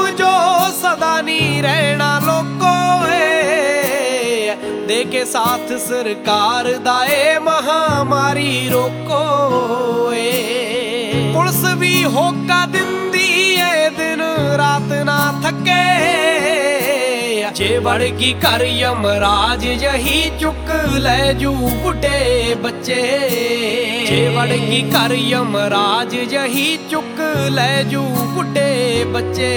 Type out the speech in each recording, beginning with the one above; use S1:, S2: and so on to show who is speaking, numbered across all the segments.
S1: जो सदा नहीं रहना लोको दे के साथ सरकार दाए महामारी रोको पुलिस भी होका दिंदी है दिन रात ना थके जे वड़गी कर यमराज यही चुक ले जू बुढ़े बच्चे जे वड़गी कर यमराज यही चुक ले जू बुढ़े बच्चे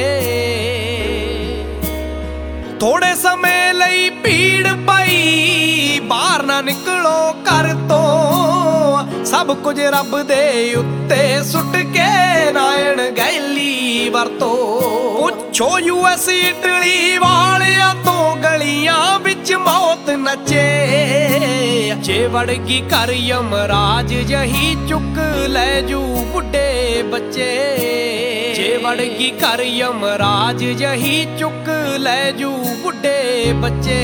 S1: थोड़े समय लई भीड़ पाई बाहर ना निकलो कर तो सब कुछ रब दे उत्ते सुट के नायण गैली वरतो पुछो यूएस इटली वालिया तो गलियां विच मौत नचे जे वड़गी कर यमराज यही चुक ले जू बुढ़े बच्चे जे वड़गी कर यमराज यही चुक ले जू बुढ़े बच्चे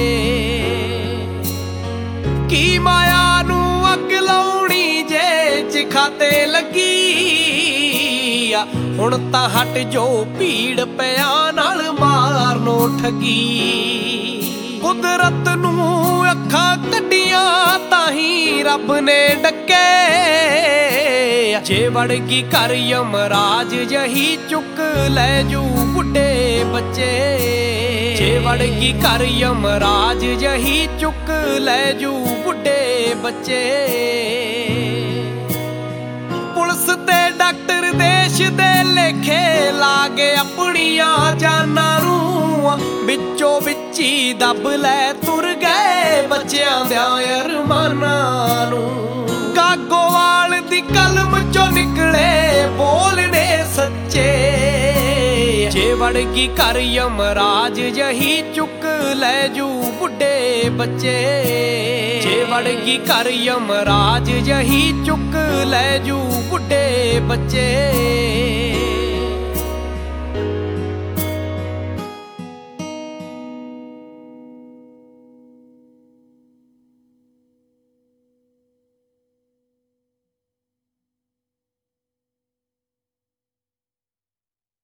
S1: की माया नू अग लाउणी जे चिखाते लगी हुण तां हट जो भीड़ पिया नाल मारनो ठगी कुदरत नू अखां कड्डियां ताही रब ने डके जे वड़गी कर यमराज यही चुक ले जू बुढ़े बच्चे जे वड़गी कर यमराज यही चुक ले जू बुढ़े बच्चे पुलिस ते डॉक्टर देश दे लेखे लागे अपनियां जानां नू बिचो बिची दब ले तुर गए बच्चियां दे अरमानां नू गागोवाल दी कलम चो निकले बोलने सच्चे जे वड़गी कर यमराज यही चुक ले जू बुढ़े बच्चे जे वड़गी कर यमराज यही चुक ले जू बुढ़े बच्चे।